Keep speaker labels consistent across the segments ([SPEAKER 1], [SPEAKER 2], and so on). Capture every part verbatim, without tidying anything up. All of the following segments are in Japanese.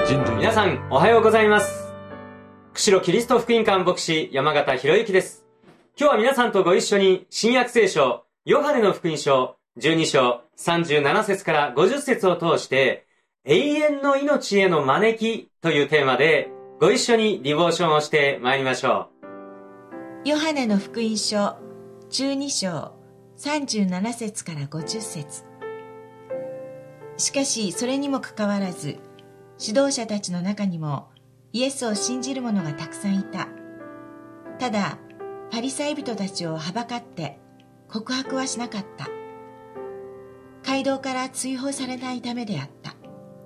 [SPEAKER 1] 人類。
[SPEAKER 2] 皆さんおはようございます。釧路キリスト福音館牧師山形博之です。今日は皆さんとご一緒に新約聖書ヨハネの福音書じゅうに章さんじゅうなな節からごじゅっ節を通して永遠の命への招きというテーマでご一緒にディボーションをしてまいりましょ
[SPEAKER 3] う。ヨハネの福音書じゅうに章さんじゅうなな節からごじゅっ節。しかしそれにもかかわらず指導者たちの中にもイエスを信じる者がたくさんいた。ただパリサイ人たちをはばかって告白はしなかった。街道から追放されないためであった。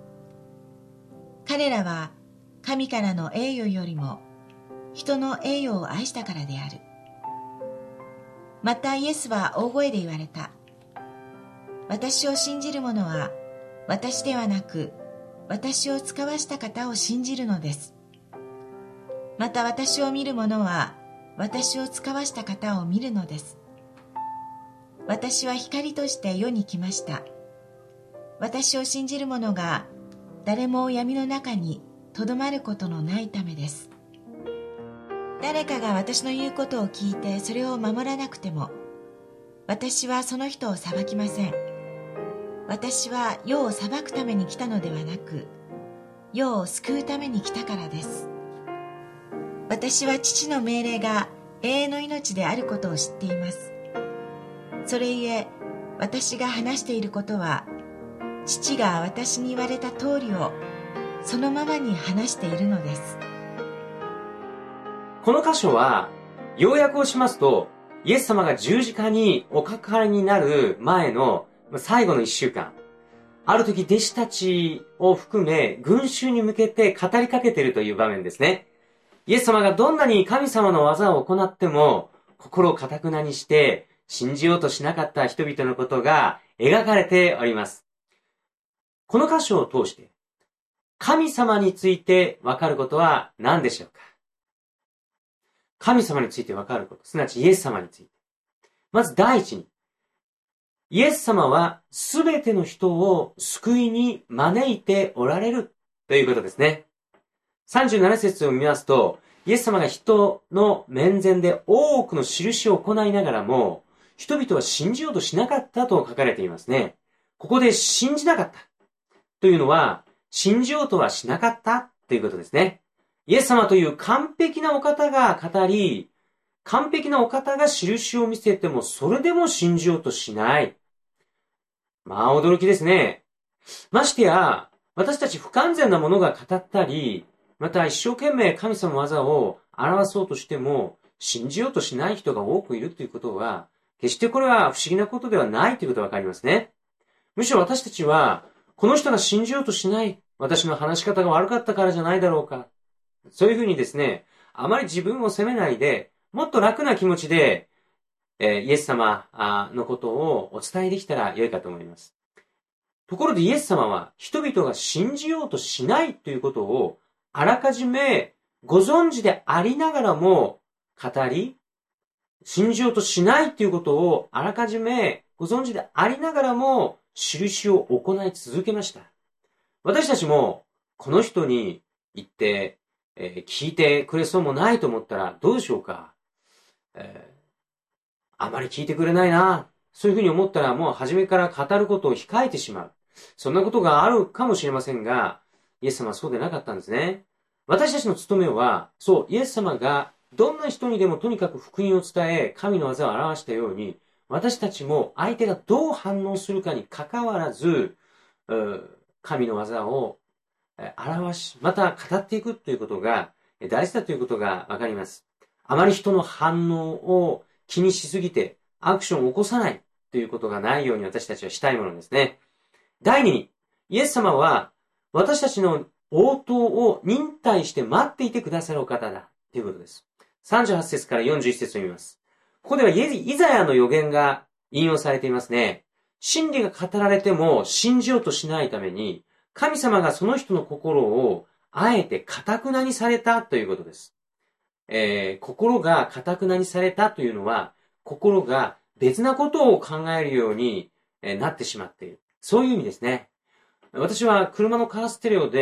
[SPEAKER 3] 彼らは神からの栄誉よりも人の栄誉を愛したからである。またイエスは大声で言われた。私を信じる者は私ではなく私を使わした方を信じるのです。また私を見る者は私を使わした方を見るのです。私は光として世に来ました。私を信じる者が誰も闇の中にとどまることのないためです。誰かが私の言うことを聞いてそれを守らなくても私はその人を裁きません。私は世を裁くために来たのではなく世を救うために来たからです。私は父の命令が永遠の命であることを知っています。それゆえ私が話していることは父が私に言われた通りをそのままに話しているのです。
[SPEAKER 2] う。この箇所は要約をしますとイエス様が十字架におかかりになる前の最後の一週間、ある時弟子たちを含め群衆に向けて語りかけているという場面ですね。イエス様がどんなに神様の技を行っても心を堅くなにして信じようとしなかった人々のことが描かれております。この箇所を通して神様についてわかることは何でしょうか。神様についてわかること、すなわちイエス様について。まず第一に、イエス様はすべての人を救いに招いておられるということですね。さんじゅうなな節を見ますと、イエス様が人の面前で多くの印を行いながらも、人々は信じようとしなかったと書かれていますね。ここで信じなかったというのは、信じようとはしなかったということですね。イエス様という完璧なお方が語り、完璧なお方が印を見せてもそれでも信じようとしない。まあ驚きですね。ましてや、私たち不完全なものが語ったり、また一生懸命神様の技を表そうとしても、信じようとしない人が多くいるということは、決してこれは不思議なことではないということがわかりますね。むしろ私たちは、この人が信じようとしない、私の話し方が悪かったからじゃないだろうか。そういうふうにですね、あまり自分を責めないで、もっと楽な気持ちで、えー、イエス様のことをお伝えできたら良いかと思います。ところでイエス様は人々が信じようとしないということをあらかじめご存知でありながらも語り、信じようとしないということをあらかじめご存知でありながらも印を行い続けました。私たちもこの人に言って、えー、聞いてくれそうもないと思ったらどうでしょうか。えーあまり聞いてくれないな。そういうふうに思ったらもう初めから語ることを控えてしまう。そんなことがあるかもしれませんが、イエス様はそうでなかったんですね。私たちの務めは、そう、イエス様がどんな人にでもとにかく福音を伝え、神の技を表したように、私たちも相手がどう反応するかに関わらず、神の技を表し、また語っていくということが大事だということがわかります。あまり人の反応を気にしすぎてアクションを起こさないということがないように私たちはしたいものですね。第二に、イエス様は私たちの応答を忍耐して待っていてくださるお方だということです。さんじゅうはち節からよんじゅういち節を見ます。ここではイザヤの予言が引用されていますね。真理が語られても信じようとしないために、神様がその人の心をあえて堅くなにされたということです。えー、心が堅くなにされたというのは、心が別なことを考えるようになってしまっている。そういう意味ですね。私は車のカーステレオで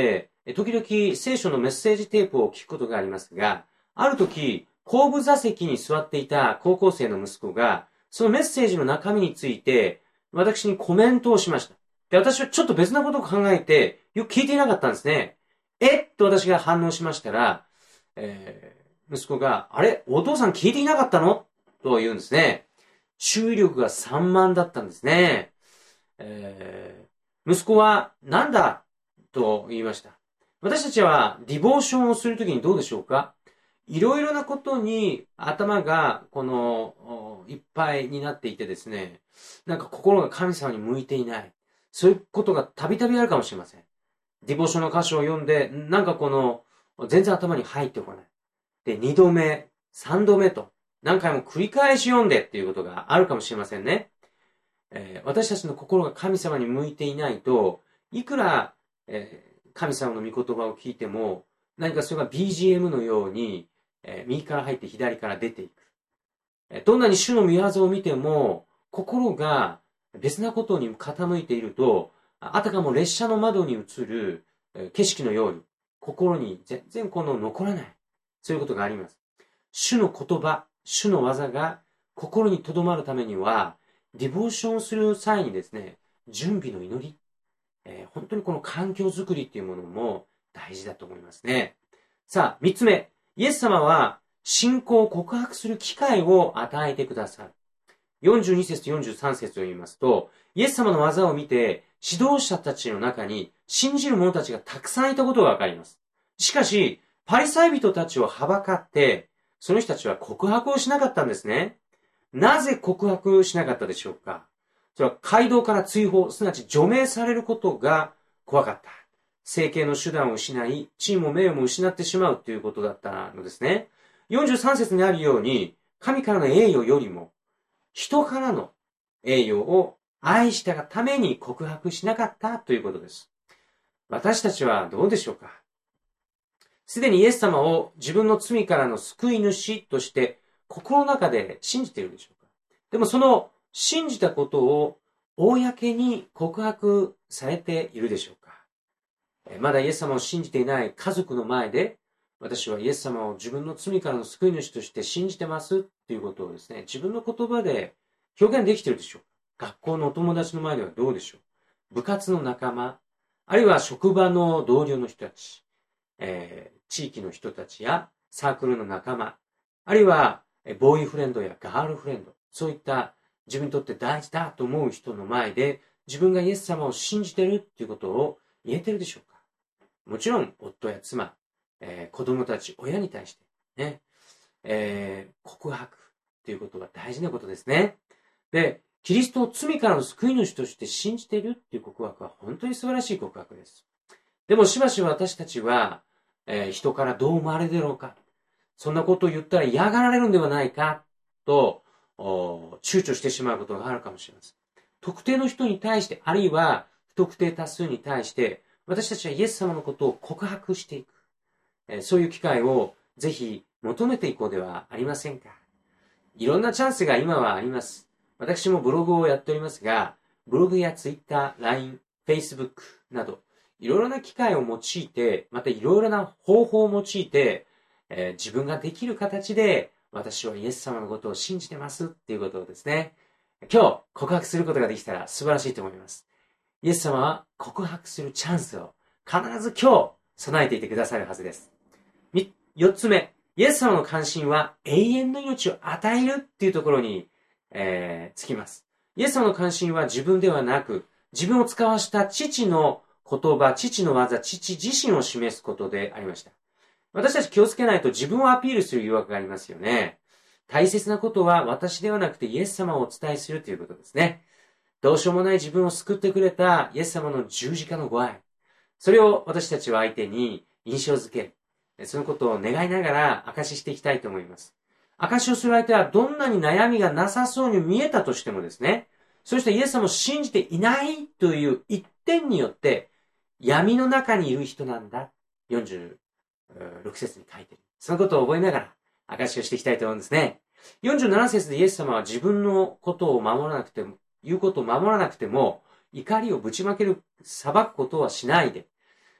[SPEAKER 2] 時々聖書のメッセージテープを聞くことがありますが、ある時、後部座席に座っていた高校生の息子が、そのメッセージの中身について、私にコメントをしました。で、私はちょっと別なことを考えて、よく聞いていなかったんですね。えっと私が反応しましたら、えー、息子が、あれお父さん聞いていなかったのと言うんですね。注意力が散漫だったんですね。えー、息子は、なんだと言いました。私たちはディボーションをするときにどうでしょうか？いろいろなことに頭がこのいっぱいになっていてですね、なんか心が神様に向いていない。そういうことがたびたびあるかもしれません。ディボーションの箇所を読んで、なんかこの全然頭に入ってこない。で、二度目、三度目と何回も繰り返し読んでっていうことがあるかもしれませんね。えー、私たちの心が神様に向いていないと、いくら、えー神様の御言葉を聞いても、何かそれが ビージーエム のように、えー、右から入って左から出ていく。えー、どんなに主の御業を見ても、心が別なことに傾いていると、あたかも列車の窓に映る、えー、景色のように、心に全然この残らない。そういうことがあります。主の言葉、主の技が心に留まるためには、ディボーションをする際にですね、準備の祈り、えー、本当にこの環境づくりっていうものも大事だと思いますね。さあ、三つ目。イエス様は信仰を告白する機会を与えてくださる。よんじゅうに節とよんじゅうさん節を読みますと、イエス様の技を見て指導者たちの中に信じる者たちがたくさんいたことがわかります。しかし、パリサイ人たちをはばかって、その人たちは告白をしなかったんですね。なぜ告白しなかったでしょうか？それは街道から追放、すなわち除名されることが怖かった。生計の手段を失い、地位も名誉も失ってしまうということだったのですね。よんじゅうさん節にあるように、神からの栄誉よりも、人からの栄誉を愛したがために告白しなかったということです。私たちはどうでしょうか？すでにイエス様を自分の罪からの救い主として心の中で信じているでしょうか？でもその信じたことを公に告白されているでしょうか？まだイエス様を信じていない家族の前で、私はイエス様を自分の罪からの救い主として信じてますっていうことをですね、自分の言葉で表現できているでしょうか？学校のお友達の前ではどうでしょう？部活の仲間、あるいは職場の同僚の人たち、えー、地域の人たちやサークルの仲間、あるいはボーイフレンドやガールフレンド、そういった自分にとって大事だと思う人の前で自分がイエス様を信じているっていうことを言えているでしょうか？もちろん夫や妻、えー、子供たち、親に対してね、えー、告白ということは大事なことですね。で、キリストを罪からの救い主として信じているっていう告白は本当に素晴らしい告白です。でもしばしば私たちは、えー、人からどう思われるだろうか、そんなことを言ったら嫌がられるんではないかと躊躇してしまうことがあるかもしれません。特定の人に対して、あるいは不特定多数に対して私たちはイエス様のことを告白していく、えー、そういう機会をぜひ求めていこうではありませんか？いろんなチャンスが今はあります。私もブログをやっておりますが、ブログやツイッター、ライン、フェイスブックなどいろいろな機会を用いて、またいろいろな方法を用いて、えー、自分ができる形で私はイエス様のことを信じてますっていうことをですね、今日告白することができたら素晴らしいと思います。イエス様は告白するチャンスを必ず今日備えていてくださるはずです。四つ目、イエス様の関心は永遠の命を与えるっていうところに、えー、つきます。イエス様の関心は自分ではなく、自分を使わした父の言葉、父の技、父自身を示すことでありました。私たち気をつけないと自分をアピールする誘惑がありますよね。大切なことは私ではなくてイエス様をお伝えするということですね。どうしようもない自分を救ってくれたイエス様の十字架のご愛。それを私たちは相手に印象づける。そのことを願いながら証ししていきたいと思います。証しをする相手はどんなに悩みがなさそうに見えたとしてもですね、そしてイエス様を信じていないという一点によって闇の中にいる人なんだ。よんじゅうろく節に書いている。そのことを覚えながら証しをしていきたいと思うんですね。よんじゅうなな節でイエス様は自分のことを守らなくても、言うことを守らなくても、怒りをぶちまける、裁くことはしないで、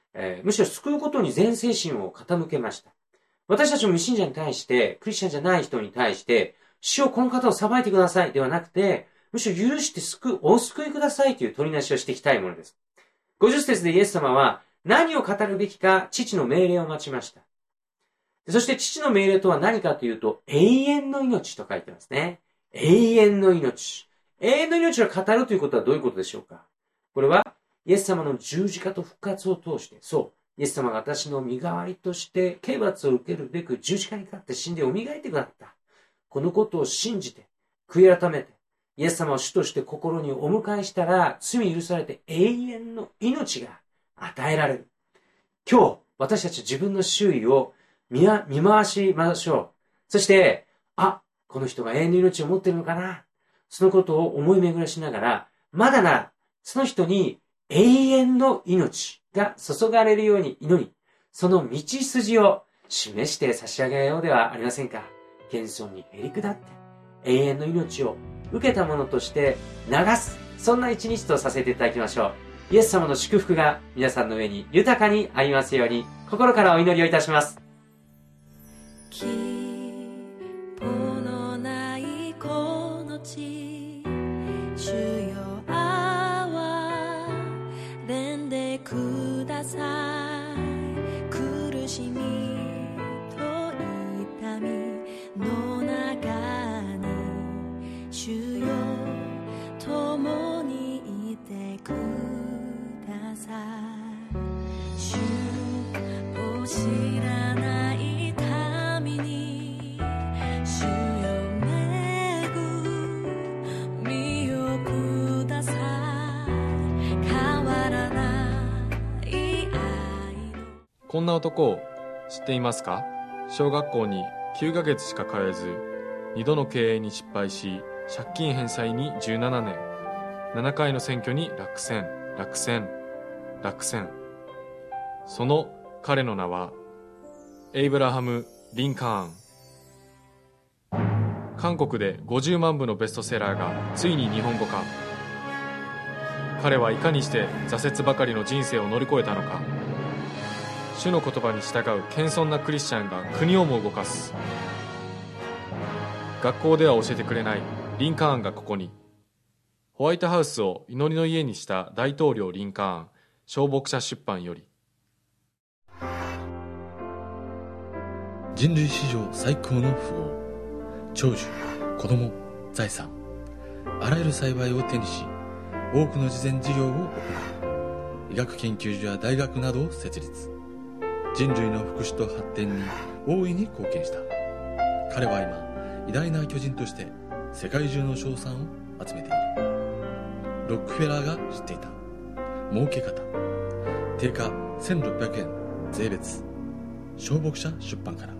[SPEAKER 2] えー、むしろ救うことに全精神を傾けました。私たちも未信者に対して、クリスチャンじゃない人に対して、主よこの方を裁いてくださいではなくて、むしろ許して救う、お救いくださいという取りなしをしていきたいものです。ごじゅっ節でイエス様は何を語るべきか父の命令を待ちました。そして父の命令とは何かというと、永遠の命と書いてますね。永遠の命。永遠の命を語るということはどういうことでしょうか？これはイエス様の十字架と復活を通して、そう、イエス様が私の身代わりとして刑罰を受けるべく十字架にかかって死んで蘇ってくださった。このことを信じて、悔い改めて、イエス様を主として心にお迎えしたら、罪許されて永遠の命が与えられる。今日、私たち自分の周囲を見回しましょう。そして、あ、この人が永遠の命を持っているのかな。そのことを思い巡らしながら、まだなら、その人に永遠の命が注がれるように祈り、その道筋を示して差し上げようではありませんか。謙遜にへり下って、永遠の命を受けたものとして流す。そんな一日とさせていただきましょう。イエス様の祝福が皆さんの上に豊かにありますように、心からお祈りをいたします。
[SPEAKER 1] 希望のないこの地、主よ憐れんでください。苦しみと痛みの中に、主よ共にいてください。主を知らない民に、主よ恵みをください。変わらない愛の。
[SPEAKER 4] こんな男を知っていますか？小学校にきゅうかげつしか通えず、にどの経営に失敗し、借金返済にじゅうななねん、ななかいの選挙に落選、落選、落選。その彼の名は、エイブラハム・リンカーン。韓国でごじゅうまんぶのベストセラーがついに日本語化。彼はいかにして挫折ばかりの人生を乗り越えたのか。主の言葉に従う謙遜なクリスチャンが国をも動かす。学校では教えてくれないリンカーンがここに。ホワイトハウスを祈りの家にした大統領リンカーン、小牧者出版より。
[SPEAKER 5] 人類史上最高の富豪、長寿、子供、財産、あらゆる幸いを手にし、多くの慈善事業を行う。医学研究所や大学などを設立。人類の福祉と発展に大いに貢献した。彼は今、偉大な巨人として世界中の称賛を集めている。ロックフェラーが知っていた儲け方。定価せんろっぴゃくえん税別。小牧者出版から。